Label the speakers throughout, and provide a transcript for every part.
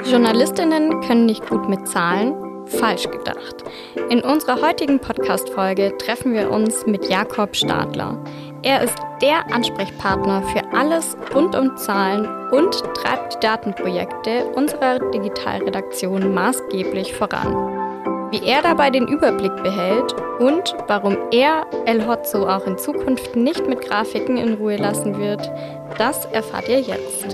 Speaker 1: Journalistinnen können nicht gut mit Zahlen? Falsch gedacht. In unserer heutigen Podcast-Folge treffen wir uns mit Jakob Stadler. Er ist der Ansprechpartner für alles rund um Zahlen und treibt die Datenprojekte unserer Digitalredaktion maßgeblich voran. Wie er dabei den Überblick behält und warum er El Hotzo auch in Zukunft nicht mit Grafiken in Ruhe lassen wird, das erfahrt ihr jetzt.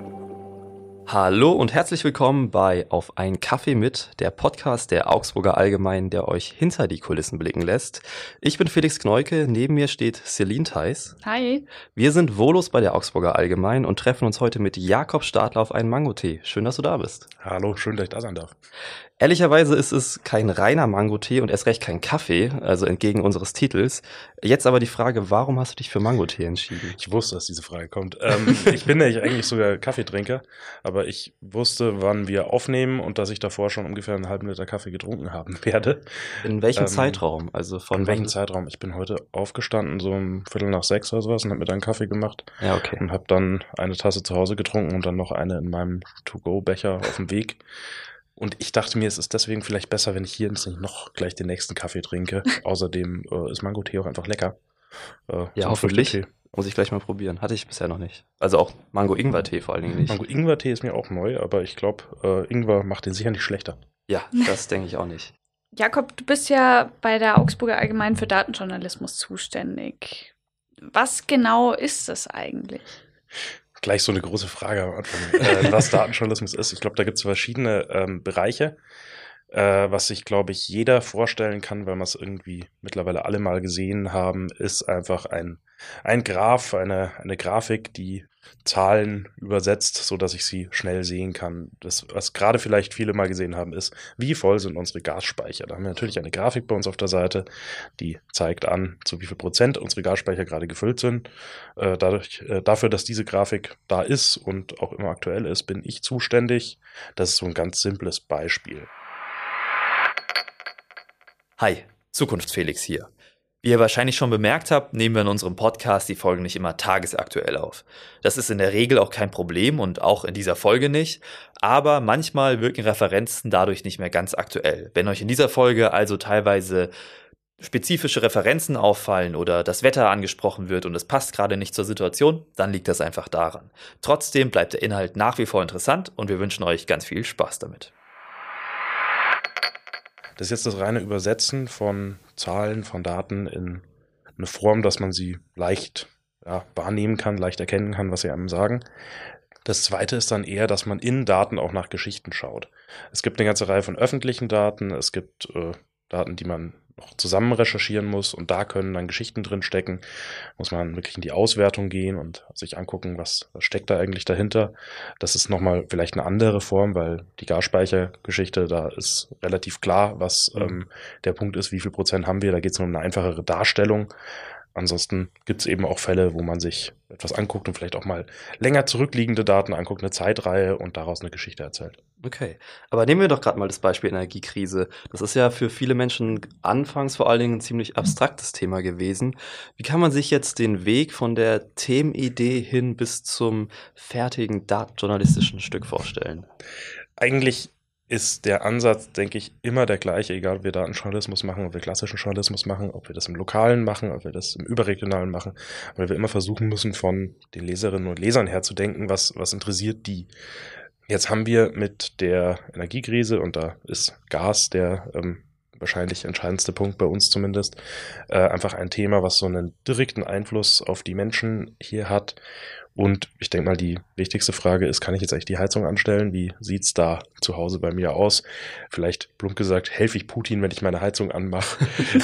Speaker 2: Hallo und herzlich willkommen bei Auf einen Kaffee mit, der Podcast der Augsburger Allgemeinen, der euch hinter die Kulissen blicken lässt. Ich bin Felix Kneuke, neben mir steht Celine Theis.
Speaker 3: Hi.
Speaker 2: Wir sind Volos bei der Augsburger Allgemeinen und treffen uns heute mit Jakob Stadler auf einen Mangotee. Schön, dass du da bist.
Speaker 4: Hallo, schön, dass ich da sein darf.
Speaker 2: Ehrlicherweise ist es kein reiner Mangotee und erst recht kein Kaffee, also entgegen unseres Titels. Jetzt aber die Frage, warum hast du dich für Mangotee entschieden?
Speaker 4: Ich wusste, dass diese Frage kommt. Ich bin ja eigentlich sogar Kaffeetrinker, aber ich wusste, wann wir aufnehmen und dass ich davor schon ungefähr einen halben Liter Kaffee getrunken haben werde.
Speaker 2: In welchem Zeitraum? Also
Speaker 4: von welchem Zeitraum? Ich bin heute aufgestanden, so um 5:45 oder sowas, und habe mir dann Kaffee gemacht.
Speaker 2: Ja, okay.
Speaker 4: Und habe dann eine Tasse zu Hause getrunken und dann noch eine in meinem To-Go-Becher auf dem Weg. Und ich dachte mir, es ist deswegen vielleicht besser, wenn ich hier nicht noch gleich den nächsten Kaffee trinke. Außerdem ist Mangotee auch einfach lecker.
Speaker 2: Ja, hoffentlich. Muss ich gleich mal probieren. Hatte ich bisher noch nicht. Also auch Mango-Ingwer-Tee vor allen Dingen nicht.
Speaker 4: Mango-Ingwer-Tee ist mir auch neu, aber ich glaube, Ingwer macht den sicher nicht schlechter.
Speaker 2: Ja, das denke ich auch nicht.
Speaker 3: Jakob, du bist ja bei der Augsburger Allgemeinen für Datenjournalismus zuständig. Was genau ist das eigentlich?
Speaker 4: Gleich so eine große Frage am Anfang, was Datenjournalismus ist. Ich glaube, da gibt es verschiedene Bereiche, was sich, glaube ich, jeder vorstellen kann, weil wir es irgendwie mittlerweile alle mal gesehen haben, ist einfach ein Graph, eine Grafik, die Zahlen übersetzt, so dass ich sie schnell sehen kann. Das, was gerade vielleicht viele mal gesehen haben, ist, wie voll sind unsere Gasspeicher. Da haben wir natürlich eine Grafik bei uns auf der Seite, die zeigt an, zu wie viel Prozent unsere Gasspeicher gerade gefüllt sind. Dafür, dass diese Grafik da ist und auch immer aktuell ist, bin ich zuständig. Das ist so ein ganz simples Beispiel.
Speaker 5: Hi, Zukunftsfelix hier. Wie ihr wahrscheinlich schon bemerkt habt, nehmen wir in unserem Podcast die Folgen nicht immer tagesaktuell auf. Das ist in der Regel auch kein Problem und auch in dieser Folge nicht, aber manchmal wirken Referenzen dadurch nicht mehr ganz aktuell. Wenn euch in dieser Folge also teilweise spezifische Referenzen auffallen oder das Wetter angesprochen wird und es passt gerade nicht zur Situation, dann liegt das einfach daran. Trotzdem bleibt der Inhalt nach wie vor interessant und wir wünschen euch ganz viel Spaß damit.
Speaker 4: Das ist jetzt das reine Übersetzen von Zahlen, von Daten in eine Form, dass man sie leicht wahrnehmen kann, leicht erkennen kann, was sie einem sagen. Das zweite ist dann eher, dass man in Daten auch nach Geschichten schaut. Es gibt eine ganze Reihe von öffentlichen Daten, es gibt Daten, die man noch zusammen recherchieren muss und da können dann Geschichten drin stecken. Muss man wirklich in die Auswertung gehen und sich angucken, was steckt da eigentlich dahinter. Das ist nochmal vielleicht eine andere Form, weil die Gasspeichergeschichte, da ist relativ klar, was der Punkt ist, wie viel Prozent haben wir. Da geht es nur um eine einfachere Darstellung. Ansonsten gibt es eben auch Fälle, wo man sich etwas anguckt und vielleicht auch mal länger zurückliegende Daten anguckt, eine Zeitreihe und daraus eine Geschichte erzählt.
Speaker 2: Okay, aber nehmen wir doch gerade mal das Beispiel Energiekrise. Das ist ja für viele Menschen anfangs vor allen Dingen ein ziemlich abstraktes Thema gewesen. Wie kann man sich jetzt den Weg von der Themenidee hin bis zum fertigen datenjournalistischen Stück vorstellen?
Speaker 4: Eigentlich ist der Ansatz, denke ich, immer der gleiche, egal ob wir Datenjournalismus machen, ob wir klassischen Journalismus machen, ob wir das im Lokalen machen, ob wir das im Überregionalen machen, weil wir immer versuchen müssen, von den Leserinnen und Lesern her zu denken, was interessiert die. Jetzt haben wir mit der Energiekrise, und da ist Gas der wahrscheinlich entscheidendste Punkt bei uns zumindest, einfach ein Thema, was so einen direkten Einfluss auf die Menschen hier hat. Und ich denke mal, die wichtigste Frage ist, kann ich jetzt eigentlich die Heizung anstellen? Wie sieht's da zu Hause bei mir aus? Vielleicht plump gesagt, helfe ich Putin, wenn ich meine Heizung anmache?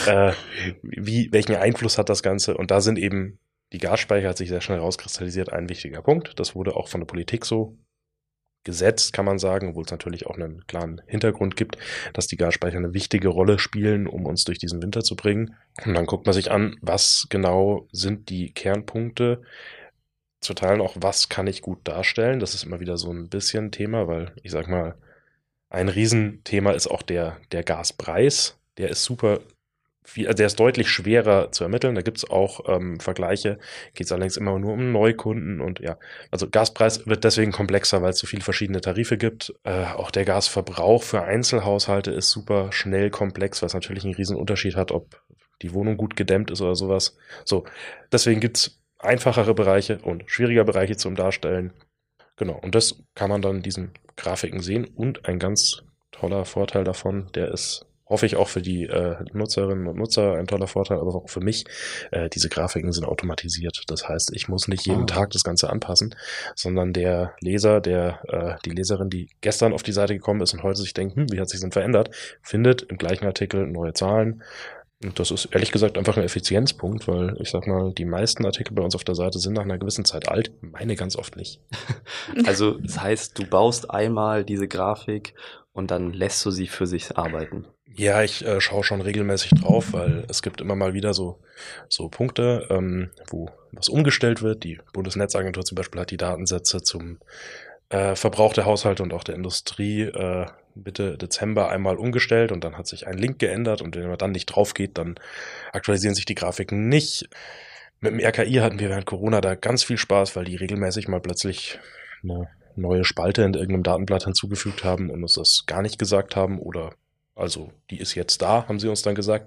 Speaker 4: Welchen Einfluss hat das Ganze? Und da sind eben die Gasspeicher, hat sich sehr schnell rauskristallisiert, ein wichtiger Punkt. Das wurde auch von der Politik so gesetzt, kann man sagen, obwohl es natürlich auch einen klaren Hintergrund gibt, dass die Gasspeicher eine wichtige Rolle spielen, um uns durch diesen Winter zu bringen. Und dann guckt man sich an, was genau sind die Kernpunkte, zu teilen auch, was kann ich gut darstellen. Das ist immer wieder so ein bisschen Thema, weil ich sag mal, ein Riesenthema ist auch der Gaspreis. Der ist super der ist deutlich schwerer zu ermitteln. Da gibt es auch Vergleiche, geht es allerdings immer nur um Neukunden und ja, also Gaspreis wird deswegen komplexer, weil es so viele verschiedene Tarife gibt. Auch der Gasverbrauch für Einzelhaushalte ist super schnell komplex, was natürlich einen riesen Unterschied hat, ob die Wohnung gut gedämmt ist oder sowas. So, deswegen gibt es einfachere Bereiche und schwierigere Bereiche zum Darstellen. Genau, und das kann man dann in diesen Grafiken sehen und ein ganz toller Vorteil davon, der ist, hoffe ich, auch für die Nutzerinnen und Nutzer ein toller Vorteil, aber auch für mich, diese Grafiken sind automatisiert. Das heißt, ich muss nicht jeden Tag das Ganze anpassen, sondern der Leser, die Leserin, die gestern auf die Seite gekommen ist und heute sich denkt, wie hat sich denn verändert, findet im gleichen Artikel neue Zahlen. Und das ist ehrlich gesagt einfach ein Effizienzpunkt, weil ich sag mal, die meisten Artikel bei uns auf der Seite sind nach einer gewissen Zeit alt, meine ganz oft nicht.
Speaker 2: Also das heißt, du baust einmal diese Grafik und dann lässt du sie für sich arbeiten.
Speaker 4: Ja, ich schaue schon regelmäßig drauf, weil es gibt immer mal wieder so Punkte, wo was umgestellt wird. Die Bundesnetzagentur zum Beispiel hat die Datensätze zum Verbrauch der Haushalte und auch der Industrie Mitte Dezember einmal umgestellt und dann hat sich ein Link geändert und wenn man dann nicht drauf geht, dann aktualisieren sich die Grafiken nicht. Mit dem RKI hatten wir während Corona da ganz viel Spaß, weil die regelmäßig mal plötzlich eine neue Spalte in irgendeinem Datenblatt hinzugefügt haben und uns das gar nicht gesagt haben oder also die ist jetzt da, haben sie uns dann gesagt.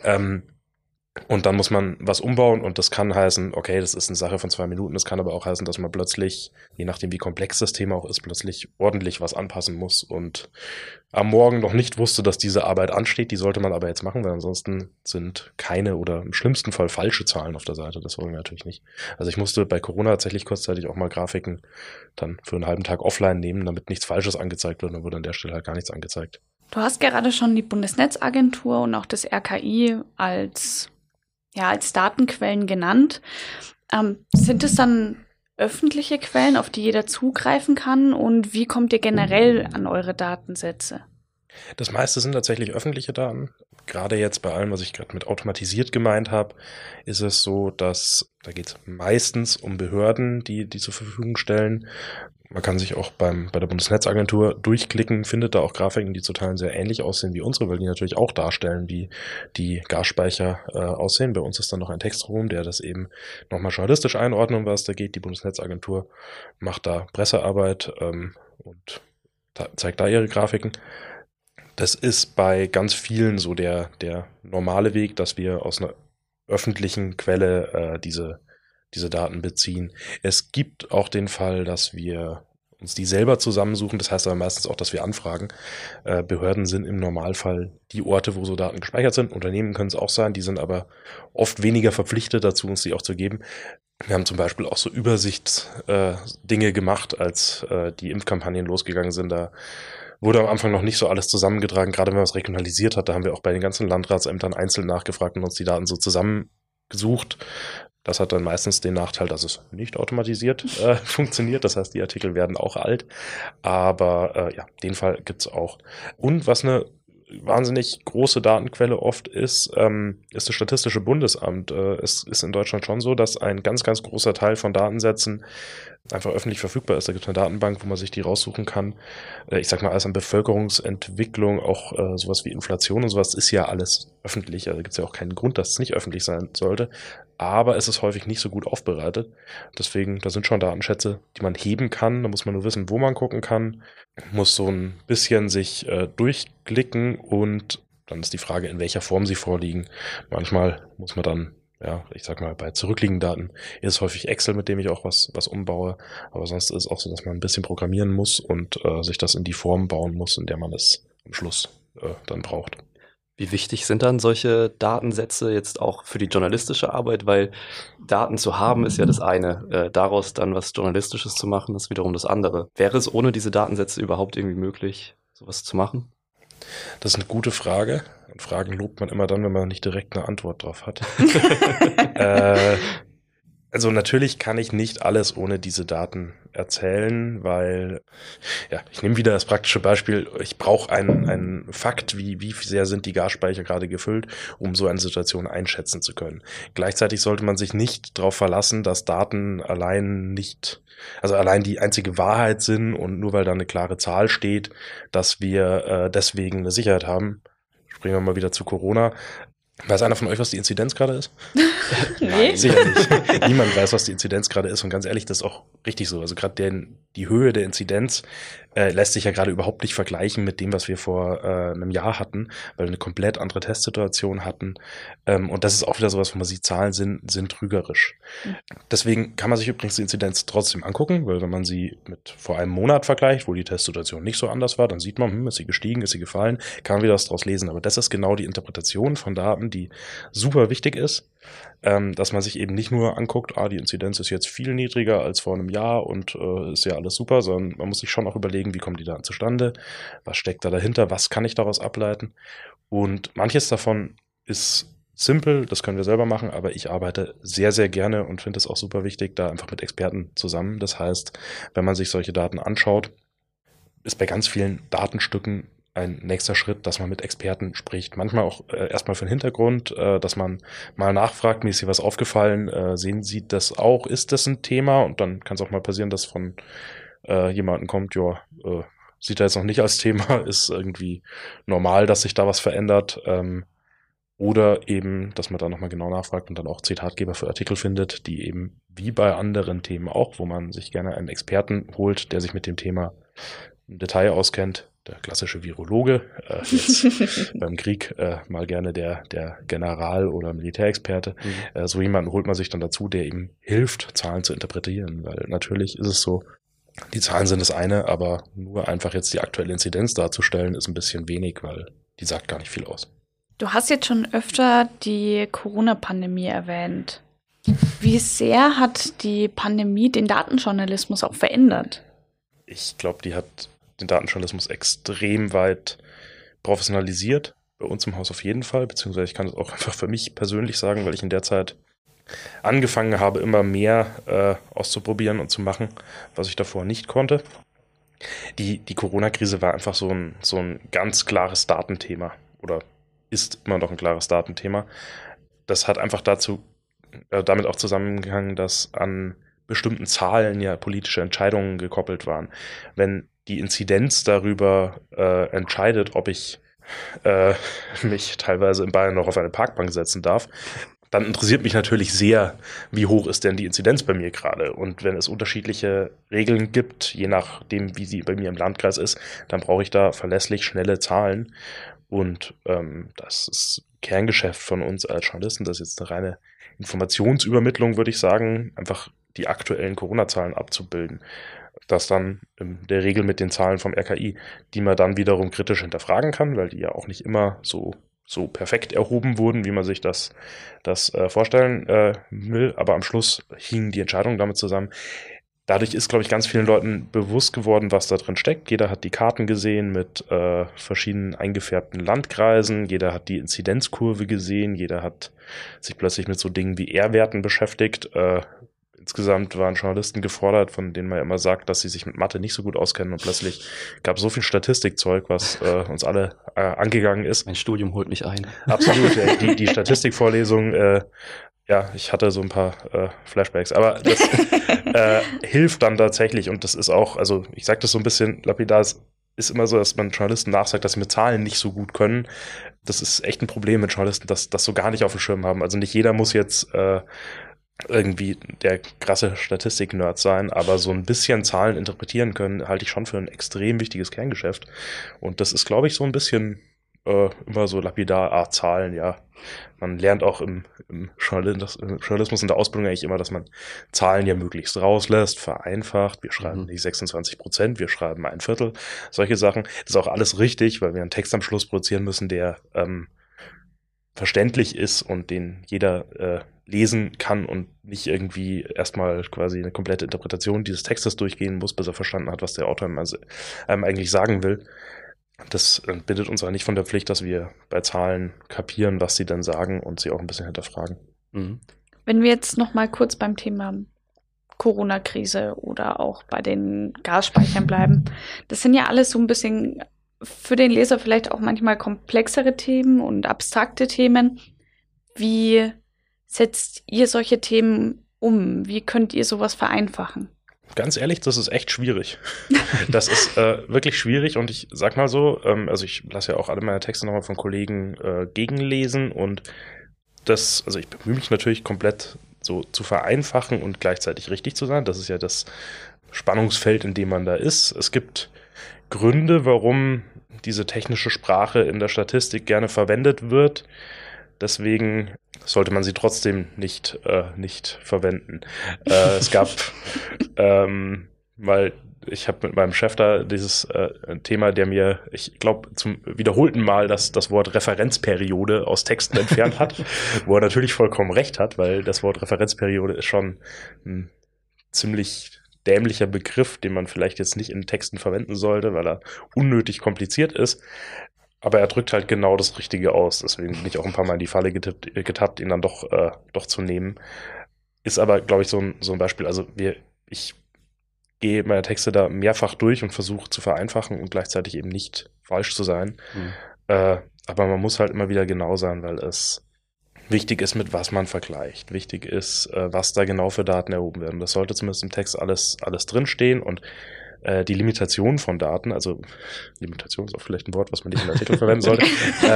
Speaker 4: Und dann muss man was umbauen und das kann heißen, okay, das ist eine Sache von 2 Minuten, das kann aber auch heißen, dass man plötzlich, je nachdem wie komplex das Thema auch ist, plötzlich ordentlich was anpassen muss und am Morgen noch nicht wusste, dass diese Arbeit ansteht, die sollte man aber jetzt machen, weil ansonsten sind keine oder im schlimmsten Fall falsche Zahlen auf der Seite, das wollen wir natürlich nicht. Also ich musste bei Corona tatsächlich kurzzeitig auch mal Grafiken dann für einen halben Tag offline nehmen, damit nichts Falsches angezeigt wird, dann wurde an der Stelle halt gar nichts angezeigt.
Speaker 3: Du hast gerade schon die Bundesnetzagentur und auch das RKI als Datenquellen genannt. Sind es dann öffentliche Quellen, auf die jeder zugreifen kann? Und wie kommt ihr generell an eure Datensätze?
Speaker 4: Das meiste sind tatsächlich öffentliche Daten. Gerade jetzt bei allem, was ich gerade mit automatisiert gemeint habe, ist es so, dass da geht es meistens um Behörden, die zur Verfügung stellen. Man kann sich auch bei der Bundesnetzagentur durchklicken, findet da auch Grafiken, die zu Teilen sehr ähnlich aussehen wie unsere, weil die natürlich auch darstellen, wie die Gasspeicher aussehen. Bei uns ist dann noch ein Textraum, der das eben nochmal journalistisch einordnet, um was da geht. Die Bundesnetzagentur macht da Pressearbeit und zeigt da ihre Grafiken. Das ist bei ganz vielen so der normale Weg, dass wir aus einer öffentlichen Quelle diese Daten beziehen. Es gibt auch den Fall, dass wir uns die selber zusammensuchen. Das heißt aber meistens auch, dass wir anfragen. Behörden sind im Normalfall die Orte, wo so Daten gespeichert sind. Unternehmen können es auch sein, die sind aber oft weniger verpflichtet dazu, uns die auch zu geben. Wir haben zum Beispiel auch so Übersichtsdinge gemacht, als die Impfkampagnen losgegangen sind. Da wurde am Anfang noch nicht so alles zusammengetragen. Gerade wenn man es regionalisiert hat, da haben wir auch bei den ganzen Landratsämtern einzeln nachgefragt und uns die Daten so zusammengesucht. Das hat dann meistens den Nachteil, dass es nicht automatisiert funktioniert. Das heißt, die Artikel werden auch alt. Aber den Fall gibt's auch. Und was eine wahnsinnig große Datenquelle oft ist das Statistische Bundesamt. Es ist in Deutschland schon so, dass ein ganz, ganz großer Teil von Datensätzen einfach öffentlich verfügbar ist. Da gibt es eine Datenbank, wo man sich die raussuchen kann. Ich sag mal, alles an Bevölkerungsentwicklung, auch sowas wie Inflation und sowas ist ja alles öffentlich. Also gibt es ja auch keinen Grund, dass es nicht öffentlich sein sollte. Aber es ist häufig nicht so gut aufbereitet. Deswegen, da sind schon Datenschätze, die man heben kann. Da muss man nur wissen, wo man gucken kann. Muss so ein bisschen sich durchklicken und dann ist die Frage, in welcher Form sie vorliegen. Manchmal muss man dann, ich sag mal, bei zurückliegenden Daten ist es häufig Excel, mit dem ich auch was umbaue. Aber sonst ist es auch so, dass man ein bisschen programmieren muss und sich das in die Form bauen muss, in der man es am Schluss dann braucht.
Speaker 2: Wie wichtig sind dann solche Datensätze jetzt auch für die journalistische Arbeit? Weil Daten zu haben ist ja das eine. Daraus dann was Journalistisches zu machen, ist wiederum das andere. Wäre es ohne diese Datensätze überhaupt irgendwie möglich, sowas zu machen?
Speaker 4: Das ist eine gute Frage. Und Fragen lobt man immer dann, wenn man nicht direkt eine Antwort drauf hat. Also natürlich kann ich nicht alles ohne diese Daten erzählen, weil, ich nehme wieder das praktische Beispiel, ich brauche einen Fakt, wie sehr sind die Gasspeicher gerade gefüllt, um so eine Situation einschätzen zu können. Gleichzeitig sollte man sich nicht darauf verlassen, dass Daten allein die einzige Wahrheit sind und nur weil da eine klare Zahl steht, dass wir deswegen eine Sicherheit haben. Springen wir mal wieder zu Corona. Weiß einer von euch, was die Inzidenz gerade ist?
Speaker 3: Nee.
Speaker 4: Sicher nicht. Niemand weiß, was die Inzidenz gerade ist. Und ganz ehrlich, das ist auch richtig so. Also gerade die Höhe der Inzidenz lässt sich ja gerade überhaupt nicht vergleichen mit dem, was wir vor einem Jahr hatten, weil wir eine komplett andere Testsituation hatten. Und das ist auch wieder sowas, wo man sieht, Zahlen sind trügerisch. Deswegen kann man sich übrigens die Inzidenz trotzdem angucken, weil wenn man sie mit vor einem Monat vergleicht, wo die Testsituation nicht so anders war, dann sieht man, ist sie gestiegen, ist sie gefallen, kann man wieder was draus lesen. Aber das ist genau die Interpretation von Daten, die super wichtig ist, dass man sich eben nicht nur anguckt, die Inzidenz ist jetzt viel niedriger als vor einem Jahr und ist ja alles super, sondern man muss sich schon auch überlegen, wie kommen die Daten zustande, was steckt da dahinter, was kann ich daraus ableiten. Und manches davon ist simpel, das können wir selber machen, aber ich arbeite sehr, sehr gerne und finde es auch super wichtig, da einfach mit Experten zusammen. Das heißt, wenn man sich solche Daten anschaut, ist bei ganz vielen Datenstücken ein nächster Schritt, dass man mit Experten spricht. Manchmal auch erstmal für den Hintergrund, dass man mal nachfragt, mir ist hier was aufgefallen, sehen Sie das auch? Ist das ein Thema? Und dann kann es auch mal passieren, dass von jemandem kommt, sieht er jetzt noch nicht als Thema, ist irgendwie normal, dass sich da was verändert. Oder eben, dass man da nochmal genau nachfragt und dann auch Zitatgeber für Artikel findet, die eben wie bei anderen Themen auch, wo man sich gerne einen Experten holt, der sich mit dem Thema im Detail auskennt. Der klassische Virologe, jetzt beim Krieg mal gerne der General- oder Militärexperte. So jemanden holt man sich dann dazu, der ihm hilft, Zahlen zu interpretieren. Weil natürlich ist es so, die Zahlen sind das eine, aber nur einfach jetzt die aktuelle Inzidenz darzustellen, ist ein bisschen wenig, weil die sagt gar nicht viel aus.
Speaker 3: Du hast jetzt schon öfter die Corona-Pandemie erwähnt. Wie sehr hat die Pandemie den Datenjournalismus auch verändert?
Speaker 4: Ich glaube, die hat den Datenjournalismus extrem weit professionalisiert. Bei uns im Haus auf jeden Fall, beziehungsweise ich kann es auch einfach für mich persönlich sagen, weil ich in der Zeit angefangen habe, immer mehr auszuprobieren und zu machen, was ich davor nicht konnte. Die Corona-Krise war einfach so ein ganz klares Datenthema oder ist immer noch ein klares Datenthema. Das hat einfach damit auch zusammengehangen, dass an bestimmten Zahlen ja politische Entscheidungen gekoppelt waren. Wenn die Inzidenz darüber entscheidet, ob ich mich teilweise in Bayern noch auf eine Parkbank setzen darf, dann interessiert mich natürlich sehr, wie hoch ist denn die Inzidenz bei mir gerade. Und wenn es unterschiedliche Regeln gibt, je nachdem, wie sie bei mir im Landkreis ist, dann brauche ich da verlässlich schnelle Zahlen. Und das ist Kerngeschäft von uns als Journalisten. Das ist jetzt eine reine Informationsübermittlung, würde ich sagen, einfach die aktuellen Corona-Zahlen abzubilden. Das dann in der Regel mit den Zahlen vom RKI, die man dann wiederum kritisch hinterfragen kann, weil die ja auch nicht immer so perfekt erhoben wurden, wie man sich das vorstellen will. Aber am Schluss hingen die Entscheidungen damit zusammen. Dadurch ist, glaube ich, ganz vielen Leuten bewusst geworden, was da drin steckt. Jeder hat die Karten gesehen mit verschiedenen eingefärbten Landkreisen. Jeder hat die Inzidenzkurve gesehen. Jeder hat sich plötzlich mit so Dingen wie R-Werten beschäftigt. Insgesamt waren Journalisten gefordert, von denen man ja immer sagt, dass sie sich mit Mathe nicht so gut auskennen. Und plötzlich gab es so viel Statistikzeug, was uns alle angegangen ist.
Speaker 2: Mein Studium holt mich ein.
Speaker 4: Absolut, ja, die Statistikvorlesung, ich hatte so ein paar Flashbacks, aber das hilft dann tatsächlich und das ist auch, also ich sage das so ein bisschen lapidar, es ist immer so, dass man Journalisten nachsagt, dass sie mit Zahlen nicht so gut können. Das ist echt ein Problem mit Journalisten, dass das so gar nicht auf dem Schirm haben. Also nicht jeder muss jetzt irgendwie der krasse Statistik-Nerd sein, aber so ein bisschen Zahlen interpretieren können, halte ich schon für ein extrem wichtiges Kerngeschäft. Und das ist, glaube ich, so ein bisschen immer so lapidar, Zahlen, ja. Man lernt auch im Journalismus in der Ausbildung eigentlich immer, dass man Zahlen ja möglichst rauslässt, vereinfacht. Wir schreiben nicht 26%, wir schreiben 1/4. Solche Sachen. Das ist auch alles richtig, weil wir einen Text am Schluss produzieren müssen, der verständlich ist und den jeder lesen kann und nicht irgendwie erstmal quasi eine komplette Interpretation dieses Textes durchgehen muss, bis er verstanden hat, was der Autor einem eigentlich sagen will. Das bindet uns aber nicht von der Pflicht, dass wir bei Zahlen kapieren, was sie dann sagen und sie auch ein bisschen hinterfragen.
Speaker 3: Mhm. Wenn wir jetzt noch mal kurz beim Thema Corona-Krise oder auch bei den Gasspeichern bleiben, das sind ja alles so ein bisschen für den Leser vielleicht auch manchmal komplexere Themen und abstrakte Themen. Wie setzt ihr solche Themen um? Wie könnt ihr sowas vereinfachen?
Speaker 4: Ganz ehrlich, das ist echt schwierig. Das ist wirklich schwierig und ich sag mal so, also ich lasse ja auch alle meine Texte nochmal von Kollegen gegenlesen und also ich bemühe mich natürlich komplett so zu vereinfachen und gleichzeitig richtig zu sein. Das ist ja das Spannungsfeld, in dem man da ist. Es gibt Gründe, warum diese technische Sprache in der Statistik gerne verwendet wird. Deswegen sollte man sie trotzdem nicht verwenden. Es gab, weil ich habe mit meinem Chef da dieses Thema, der mir, ich glaube, zum wiederholten Mal das Wort Referenzperiode aus Texten entfernt hat, wo er natürlich vollkommen recht hat, weil das Wort Referenzperiode ist schon ein ziemlich dämlicher Begriff, den man vielleicht jetzt nicht in Texten verwenden sollte, weil er unnötig kompliziert ist. Aber er drückt halt genau das Richtige aus. Deswegen bin ich auch ein paar Mal in die Falle getappt, ihn dann doch zu nehmen. Ist aber, glaube ich, so ein Beispiel. Also ich gehe meine Texte da mehrfach durch und versuche zu vereinfachen und gleichzeitig eben nicht falsch zu sein. Aber man muss halt immer wieder genau sein, weil es wichtig ist, mit was man vergleicht. Wichtig ist, was da genau für Daten erhoben werden. Das sollte zumindest im Text alles drinstehen und die Limitation von Daten, also Limitation ist auch vielleicht ein Wort, was man nicht in Artikeln verwenden sollte,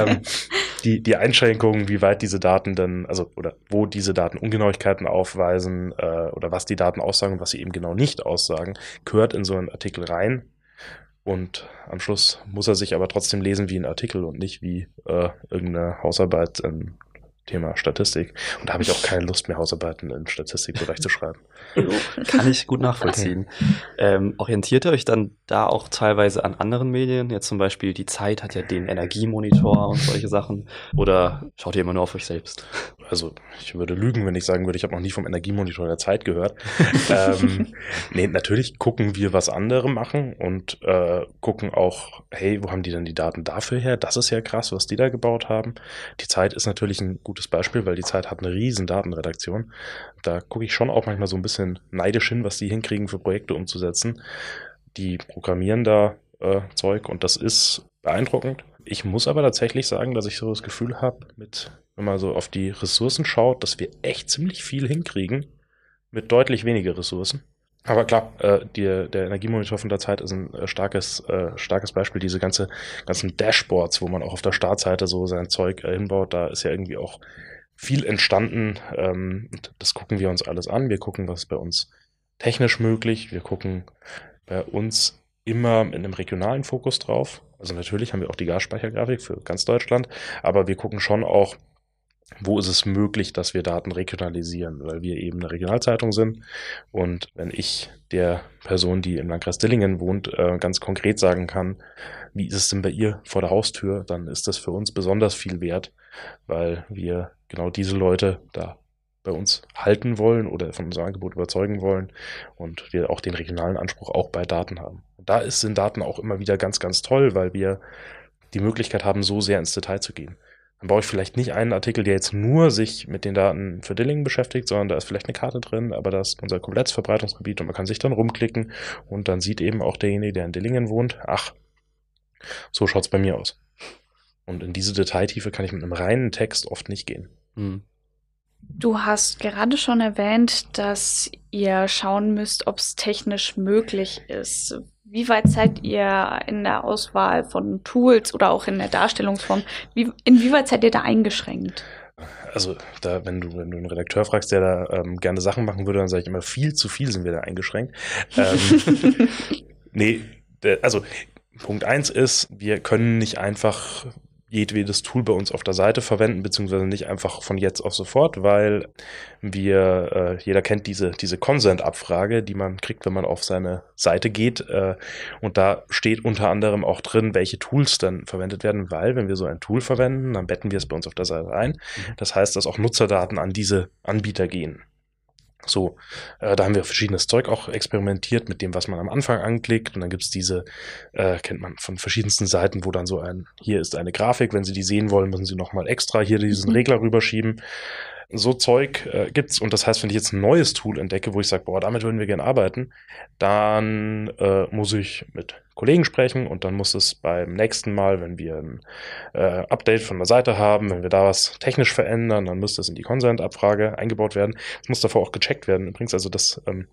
Speaker 4: die Einschränkungen, wie weit diese Daten dann, also oder wo diese Daten Ungenauigkeiten aufweisen oder was die Daten aussagen und was sie eben genau nicht aussagen, gehört in so einen Artikel rein. Und am Schluss muss er sich aber trotzdem lesen wie ein Artikel und nicht wie irgendeine Hausarbeit im Thema Statistik. Und da habe ich auch keine Lust mehr, Hausarbeiten im Statistikbereich zu schreiben.
Speaker 2: Kann ich gut nachvollziehen. Orientiert ihr euch dann da auch teilweise an anderen Medien? Jetzt zum Beispiel die Zeit hat ja den Energiemonitor und solche Sachen. Oder schaut ihr immer nur auf euch selbst?
Speaker 4: Also ich würde lügen, wenn ich sagen würde, ich habe noch nie vom Energiemonitor der Zeit gehört. Nee, natürlich gucken wir, was andere machen und gucken auch, hey, wo haben die denn die Daten dafür her? Das ist ja krass, was die da gebaut haben. Die Zeit ist natürlich ein gutes Beispiel, weil die Zeit hat eine riesen Datenredaktion. Da gucke ich schon auch manchmal so ein bisschen neidisch hin, was die hinkriegen für Projekte umzusetzen. Die programmieren da Zeug und das ist beeindruckend. Ich muss aber tatsächlich sagen, dass ich so das Gefühl habe, wenn man so auf die Ressourcen schaut, dass wir echt ziemlich viel hinkriegen mit deutlich weniger Ressourcen. Aber klar, der Energiemonitor von der Zeit ist ein starkes Beispiel. Diese ganzen Dashboards, wo man auch auf der Startseite so sein Zeug hinbaut, da ist ja irgendwie auch viel entstanden. Und das gucken wir uns alles an. Wir gucken, was ist bei uns technisch möglich. Wir gucken bei uns immer mit einem regionalen Fokus drauf. Also natürlich haben wir auch die Gasspeichergrafik für ganz Deutschland, aber wir gucken schon auch, wo ist es möglich, dass wir Daten regionalisieren, weil wir eben eine Regionalzeitung sind. Und wenn ich der Person, die im Landkreis Dillingen wohnt, ganz konkret sagen kann, wie ist es denn bei ihr vor der Haustür, dann ist das für uns besonders viel wert, weil wir genau diese Leute da bei uns halten wollen oder von unserem Angebot überzeugen wollen und wir auch den regionalen Anspruch auch bei Daten haben. Und da sind Daten auch immer wieder ganz, ganz toll, weil wir die Möglichkeit haben, so sehr ins Detail zu gehen. Dann brauche ich vielleicht nicht einen Artikel, der jetzt nur sich mit den Daten für Dillingen beschäftigt, sondern da ist vielleicht eine Karte drin, aber das ist unser komplettes Verbreitungsgebiet und man kann sich dann rumklicken und dann sieht eben auch derjenige, der in Dillingen wohnt, ach, so schaut's bei mir aus. Und in diese Detailtiefe kann ich mit einem reinen Text oft nicht gehen.
Speaker 2: Mhm.
Speaker 3: Du hast gerade schon erwähnt, dass ihr schauen müsst, ob es technisch möglich ist. Wie weit seid ihr in der Auswahl von Tools oder auch in der Darstellungsform? Inwieweit seid ihr da eingeschränkt?
Speaker 4: Also wenn du einen Redakteur fragst, der da gerne Sachen machen würde, dann sage ich immer, viel zu viel sind wir da eingeschränkt. Nee, also Punkt 1 ist, wir können nicht einfach jedwedes Tool bei uns auf der Seite verwenden, beziehungsweise nicht einfach von jetzt auf sofort, weil jeder kennt diese Consent-Abfrage, die man kriegt, wenn man auf seine Seite geht, und da steht unter anderem auch drin, welche Tools dann verwendet werden, weil wenn wir so ein Tool verwenden, dann betten wir es bei uns auf der Seite ein. Das heißt, dass auch Nutzerdaten an diese Anbieter gehen. So, da haben wir verschiedenes Zeug auch experimentiert mit dem, was man am Anfang anklickt. Und dann gibt's diese, kennt man von verschiedensten Seiten, wo dann so hier ist eine Grafik, wenn Sie die sehen wollen, müssen Sie nochmal extra hier diesen Regler rüberschieben. So Zeug gibt's. Und das heißt, wenn ich jetzt ein neues Tool entdecke, wo ich sage, boah, damit würden wir gerne arbeiten, dann muss ich mit Kollegen sprechen und dann muss es beim nächsten Mal, wenn wir ein Update von der Seite haben, wenn wir da was technisch verändern, dann müsste es in die Consent-Abfrage eingebaut werden. Es muss davor auch gecheckt werden. Übrigens, also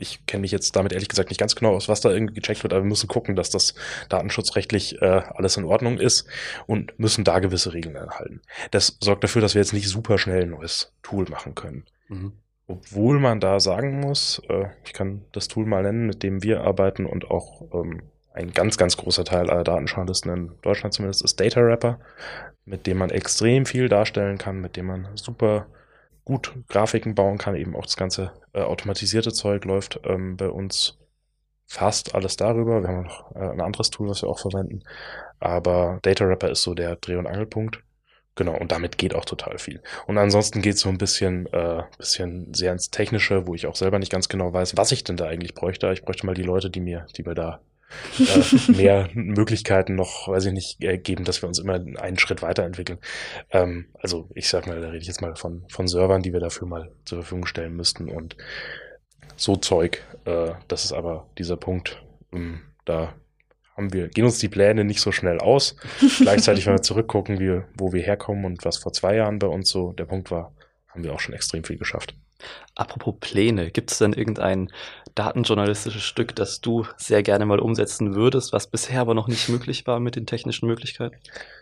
Speaker 4: Ich kenne mich jetzt damit ehrlich gesagt nicht ganz genau aus, was da irgendwie gecheckt wird, aber wir müssen gucken, dass das datenschutzrechtlich alles in Ordnung ist und müssen da gewisse Regeln einhalten. Das sorgt dafür, dass wir jetzt nicht super schnell ein neues Tool machen können. Mhm. Obwohl man da sagen muss, ich kann das Tool mal nennen, mit dem wir arbeiten und auch ein ganz, ganz großer Teil aller Datenjournalisten in Deutschland zumindest ist DataWrapper, mit dem man extrem viel darstellen kann, mit dem man super gut Grafiken bauen kann, eben auch das ganze automatisierte Zeug läuft bei uns fast alles darüber. Wir haben noch ein anderes Tool, was wir auch verwenden, aber DataWrapper ist so der Dreh- und Angelpunkt. Genau, und damit geht auch total viel. Und ansonsten geht es so ein bisschen sehr ins Technische, wo ich auch selber nicht ganz genau weiß, was ich denn da eigentlich bräuchte. Ich bräuchte mal die Leute, die mir da mehr Möglichkeiten noch, weiß ich nicht, geben, dass wir uns immer einen Schritt weiterentwickeln. Also ich sag mal, da rede ich jetzt mal von Servern, die wir dafür mal zur Verfügung stellen müssten und so Zeug. Das ist aber dieser Punkt, da gehen uns die Pläne nicht so schnell aus. Gleichzeitig, wenn wir zurückgucken, wo wir herkommen und was vor 2 Jahren bei uns so der Punkt war, haben wir auch schon extrem viel geschafft.
Speaker 2: Apropos Pläne, gibt es denn irgendein datenjournalistisches Stück, das du sehr gerne mal umsetzen würdest, was bisher aber noch nicht möglich war mit den technischen Möglichkeiten?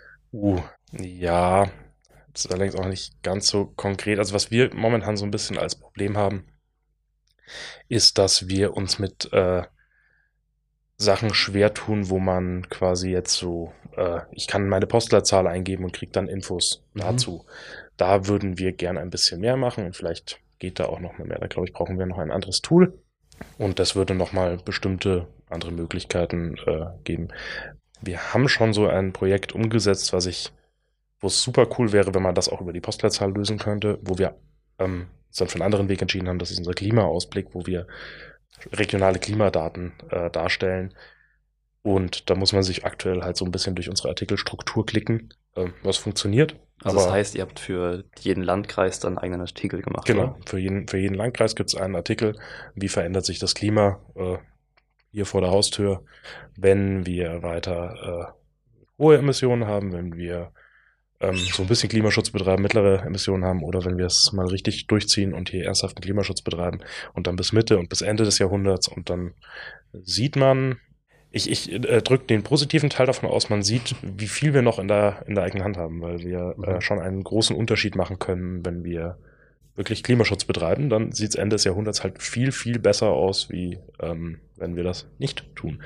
Speaker 4: Ja, das ist allerdings auch nicht ganz so konkret. Also was wir momentan so ein bisschen als Problem haben, ist, dass wir uns mit Sachen schwer tun, wo man quasi jetzt so, ich kann meine Postleitzahl eingeben und kriege dann Infos dazu. Da würden wir gerne ein bisschen mehr machen und vielleicht geht da auch noch mal mehr. Da glaube ich, brauchen wir noch ein anderes Tool und das würde nochmal bestimmte andere Möglichkeiten geben. Wir haben schon so ein Projekt umgesetzt, wo es super cool wäre, wenn man das auch über die Postleitzahl lösen könnte, wo wir uns dann für einen anderen Weg entschieden haben. Das ist unser Klimaausblick, wo wir regionale Klimadaten darstellen. Und da muss man sich aktuell halt so ein bisschen durch unsere Artikelstruktur klicken, was funktioniert.
Speaker 2: Also das heißt, ihr habt für jeden Landkreis dann einen eigenen Artikel gemacht,
Speaker 4: genau,
Speaker 2: oder?
Speaker 4: Für jeden Landkreis gibt es einen Artikel, wie verändert sich das Klima hier vor der Haustür, wenn wir weiter hohe Emissionen haben, wenn wir so ein bisschen Klimaschutz betreiben, mittlere Emissionen haben oder wenn wir es mal richtig durchziehen und hier ernsthaften Klimaschutz betreiben und dann bis Mitte und bis Ende des Jahrhunderts und dann sieht man, ich drücke den positiven Teil davon aus, man sieht, wie viel wir noch in der eigenen Hand haben, weil wir schon einen großen Unterschied machen können, wenn wir wirklich Klimaschutz betreiben, dann sieht es Ende des Jahrhunderts halt viel, viel besser aus, wie wenn wir das nicht tun.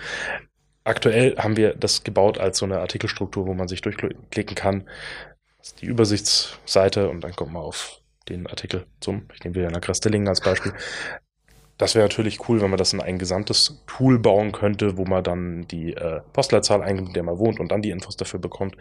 Speaker 4: Aktuell haben wir das gebaut als so eine Artikelstruktur, wo man sich durchklicken kann. Das ist die Übersichtsseite und dann kommt man auf den Artikel ich nehme wieder Landkreis Dillingen als Beispiel. Das wäre natürlich cool, wenn man das in ein gesamtes Tool bauen könnte, wo man dann die Postleitzahl eingibt, in der man wohnt und dann die Infos dafür bekommt.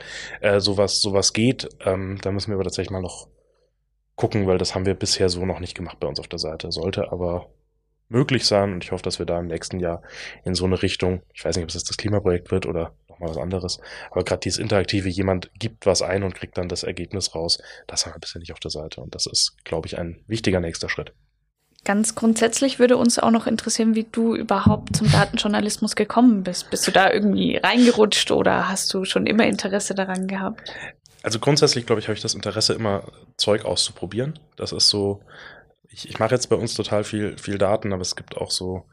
Speaker 4: Sowas geht. Da müssen wir aber tatsächlich mal noch gucken, weil das haben wir bisher so noch nicht gemacht bei uns auf der Seite. Sollte aber möglich sein und ich hoffe, dass wir da im nächsten Jahr in so eine Richtung, ich weiß nicht, ob es jetzt das Klimaprojekt wird oder nochmal was anderes, aber gerade dieses Interaktive, jemand gibt was ein und kriegt dann das Ergebnis raus, das haben wir bisher nicht auf der Seite und das ist, glaube ich, ein wichtiger nächster Schritt.
Speaker 3: Ganz grundsätzlich würde uns auch noch interessieren, wie du überhaupt zum Datenjournalismus gekommen bist. Bist du da irgendwie reingerutscht oder hast du schon immer Interesse daran gehabt?
Speaker 4: Also grundsätzlich, glaube ich, habe ich das Interesse, immer Zeug auszuprobieren. Das ist so, ich mache jetzt bei uns total viel Daten, aber es gibt auch so,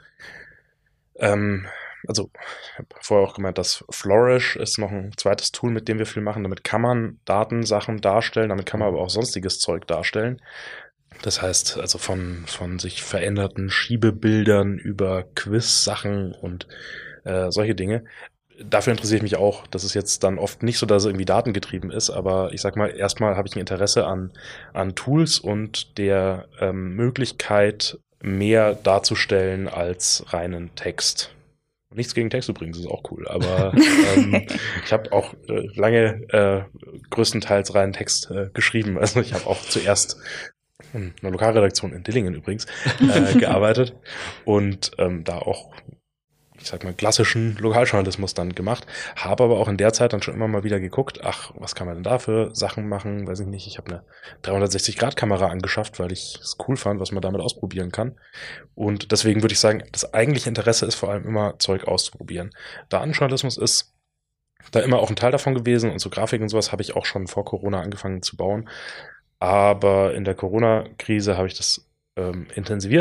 Speaker 4: also ich habe vorher auch gemeint, dass Flourish ist noch ein zweites Tool, mit dem wir viel machen. Damit kann man Datensachen darstellen, damit kann man aber auch sonstiges Zeug darstellen. Das heißt, also von sich veränderten Schiebebildern über Quiz-Sachen und solche Dinge. Dafür interessiere ich mich auch. Das ist jetzt dann oft nicht so, dass es irgendwie datengetrieben ist, aber ich sag mal, erstmal habe ich ein Interesse an Tools und der Möglichkeit, mehr darzustellen als reinen Text. Nichts gegen Text übrigens, ist auch cool, aber ich habe auch lange größtenteils reinen Text geschrieben. Also ich habe auch zuerst in einer Lokalredaktion in Dillingen übrigens gearbeitet und da auch, ich sag mal, klassischen Lokaljournalismus dann gemacht, habe aber auch in der Zeit dann schon immer mal wieder geguckt, was kann man denn da für Sachen machen, weiß ich nicht, ich habe eine 360-Grad-Kamera angeschafft, weil ich es cool fand, was man damit ausprobieren kann und deswegen würde ich sagen, das eigentliche Interesse ist vor allem immer Zeug auszuprobieren. Datenjournalismus ist da immer auch ein Teil davon gewesen und so Grafiken und sowas habe ich auch schon vor Corona angefangen zu bauen, aber in der Corona-Krise habe ich das intensiviert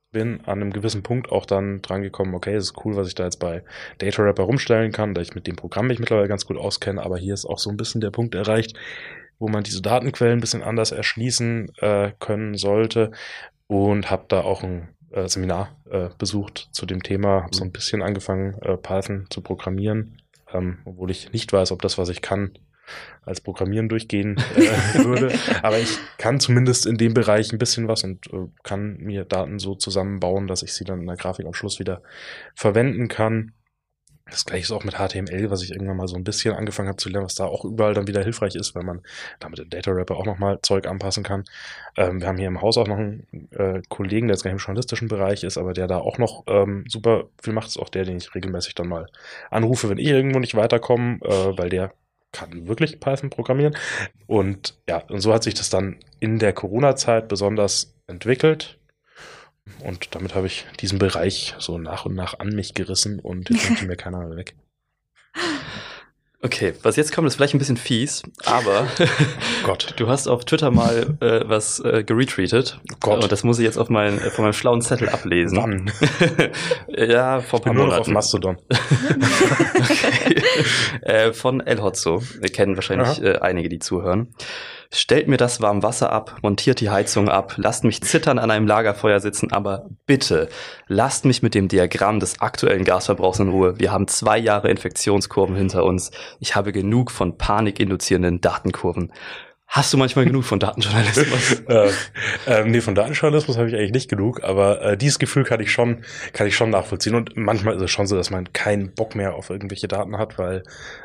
Speaker 4: bin an einem gewissen Punkt auch dann dran gekommen, okay, es ist cool, was ich da jetzt bei DataWrapper rumstellen kann, da ich mit dem Programm mich mittlerweile ganz gut auskenne, aber hier ist auch so ein bisschen der Punkt erreicht, wo man diese Datenquellen ein bisschen anders erschließen können sollte, und habe da auch ein Seminar besucht zu dem Thema, habe so ein bisschen angefangen, Python zu programmieren, obwohl ich nicht weiß, ob das, was ich kann, als Programmieren durchgehen würde. Aber ich kann zumindest in dem Bereich ein bisschen was und kann mir Daten so zusammenbauen, dass ich sie dann in der Grafik am Schluss wieder verwenden kann. Das gleiche ist auch mit HTML, was ich irgendwann mal so ein bisschen angefangen habe zu lernen, was da auch überall dann wieder hilfreich ist, weil man damit in DataWrapper auch nochmal Zeug anpassen kann. Wir haben hier im Haus auch noch einen Kollegen, der jetzt gar nicht im journalistischen Bereich ist, aber der da auch noch super viel macht. Ist auch der, den ich regelmäßig dann mal anrufe, wenn ich irgendwo nicht weiterkomme, weil der kann wirklich Python programmieren. Und ja, und so hat sich das dann in der Corona-Zeit besonders entwickelt. Und damit habe ich diesen Bereich so nach und nach an mich gerissen und jetzt nimmt mir keiner mehr weg.
Speaker 2: Okay, was jetzt kommt, ist vielleicht ein bisschen fies, aber
Speaker 4: Gott.
Speaker 2: Du hast auf Twitter mal was geretweetet.
Speaker 4: Gott.
Speaker 2: Und das muss ich jetzt auf von meinem schlauen Zettel ablesen.
Speaker 4: Wann?
Speaker 2: Ja, vor ein paar
Speaker 4: Nur noch
Speaker 2: Monaten.
Speaker 4: auf Mastodon.
Speaker 2: Okay. Von El Hotzo. Wir kennen wahrscheinlich einige, die zuhören. Stellt mir das warme Wasser ab, montiert die Heizung ab, lasst mich zittern an einem Lagerfeuer sitzen, aber bitte, lasst mich mit dem Diagramm des aktuellen Gasverbrauchs in Ruhe. Wir haben 2 Jahre Infektionskurven hinter uns. Ich habe genug von panikinduzierenden Datenkurven. Hast du manchmal genug von Datenjournalismus?
Speaker 4: Nee, von Datenjournalismus habe ich eigentlich nicht genug, aber dieses Gefühl kann ich schon nachvollziehen. Und manchmal ist es schon so, dass man keinen Bock mehr auf irgendwelche Daten hat, weil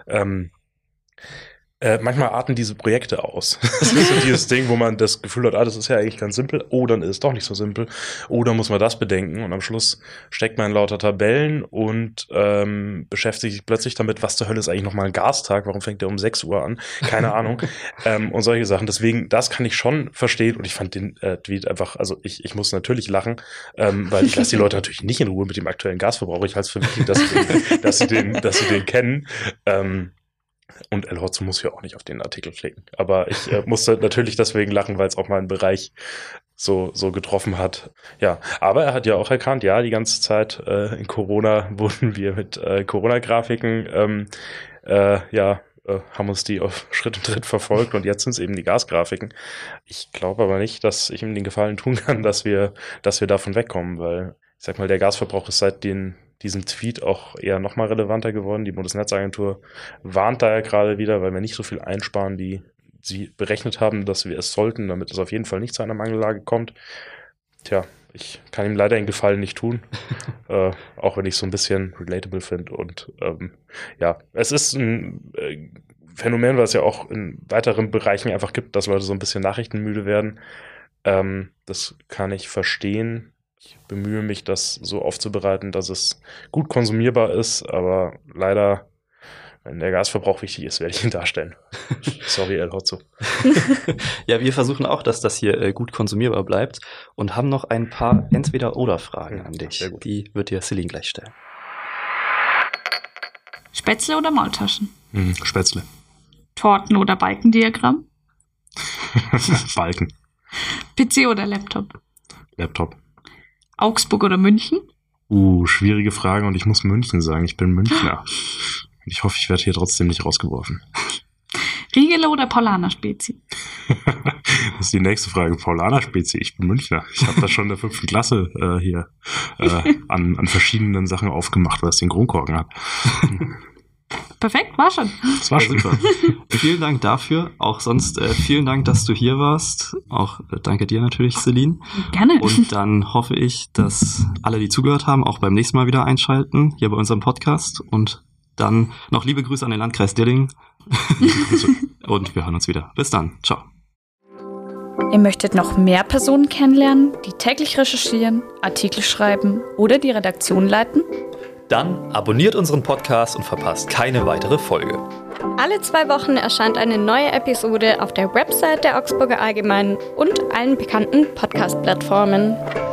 Speaker 4: manchmal arten diese Projekte aus. Das ist so dieses Ding, wo man das Gefühl hat, das ist ja eigentlich ganz simpel. Oh, dann ist es doch nicht so simpel. Oh, dann muss man das bedenken. Und am Schluss steckt man in lauter Tabellen und beschäftigt sich plötzlich damit, was zur Hölle ist eigentlich nochmal ein Gastag? Warum fängt der um 6 Uhr an? Keine Ahnung. Und solche Sachen. Deswegen, das kann ich schon verstehen. Und ich fand den Tweet einfach, also ich muss natürlich lachen, weil ich lasse die Leute natürlich nicht in Ruhe mit dem aktuellen Gasverbrauch. Ich halte es für wichtig, dass sie den kennen. Und El Hotzo muss ja auch nicht auf den Artikel klicken. Aber ich musste natürlich deswegen lachen, weil es auch meinen Bereich so getroffen hat. Ja, aber er hat ja auch erkannt, ja, die ganze Zeit in Corona wurden wir mit Corona-Grafiken, haben uns die auf Schritt und Tritt verfolgt und jetzt sind es eben die Gasgrafiken. Ich glaube aber nicht, dass ich ihm den Gefallen tun kann, dass wir davon wegkommen, weil ich sag mal, der Gasverbrauch ist seit diesem Tweet auch eher nochmal relevanter geworden. Die Bundesnetzagentur warnt da ja gerade wieder, weil wir nicht so viel einsparen, wie sie berechnet haben, dass wir es sollten, damit es auf jeden Fall nicht zu einer Mangellage kommt. Tja, ich kann ihm leider den Gefallen nicht tun, auch wenn ich es so ein bisschen relatable finde. Und es ist ein Phänomen, was es ja auch in weiteren Bereichen einfach gibt, dass Leute so ein bisschen nachrichtenmüde werden. Das kann ich verstehen. Ich bemühe mich, das so aufzubereiten, dass es gut konsumierbar ist, aber leider, wenn der Gasverbrauch wichtig ist, werde ich ihn darstellen. Sorry, El Hotzo.
Speaker 2: Ja, wir versuchen auch, dass das hier gut konsumierbar bleibt und haben noch ein paar Entweder-Oder-Fragen an dich.
Speaker 4: Sehr gut.
Speaker 2: Die wird dir Celine gleich stellen.
Speaker 3: Spätzle oder Maultaschen?
Speaker 4: Spätzle.
Speaker 3: Torten- oder Balkendiagramm?
Speaker 4: Balken.
Speaker 3: PC oder Laptop?
Speaker 4: Laptop.
Speaker 3: Augsburg oder München?
Speaker 4: Schwierige Frage und ich muss München sagen. Ich bin Münchner. Ich hoffe, ich werde hier trotzdem nicht rausgeworfen.
Speaker 3: Riegele oder Paulaner Spezi?
Speaker 4: Das ist die nächste Frage. Paulaner Spezi. Ich bin Münchner. Ich habe das schon in der 5. Klasse hier an verschiedenen Sachen aufgemacht, weil es den Kronkorken hat.
Speaker 3: Perfekt, war schon.
Speaker 4: Das war schon.
Speaker 2: Super. Vielen Dank dafür. Auch sonst vielen Dank, dass du hier warst. Auch danke dir natürlich, Celine.
Speaker 3: Gerne.
Speaker 2: Und dann hoffe ich, dass alle, die zugehört haben, auch beim nächsten Mal wieder einschalten, hier bei unserem Podcast. Und dann noch liebe Grüße an den Landkreis Dilling. Und wir hören uns wieder. Bis dann. Ciao.
Speaker 3: Ihr möchtet noch mehr Personen kennenlernen, die täglich recherchieren, Artikel schreiben oder die Redaktion leiten?
Speaker 5: Dann abonniert unseren Podcast und verpasst keine weitere Folge.
Speaker 1: Alle 2 Wochen erscheint eine neue Episode auf der Website der Augsburger Allgemeinen und allen bekannten Podcast-Plattformen.